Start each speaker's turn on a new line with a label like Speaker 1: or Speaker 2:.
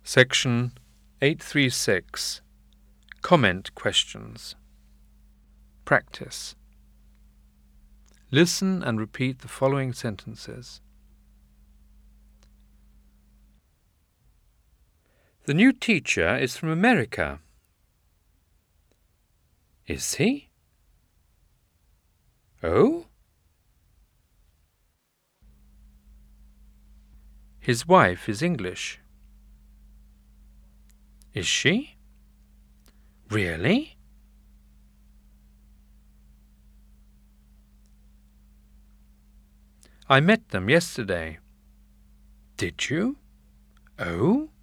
Speaker 1: Section 836. Comment questions. Practice. Listen and repeat the following sentences. The new teacher is from America. Is he? Oh? His wife is English. Is she? Really? I met them yesterday. Did you? Oh?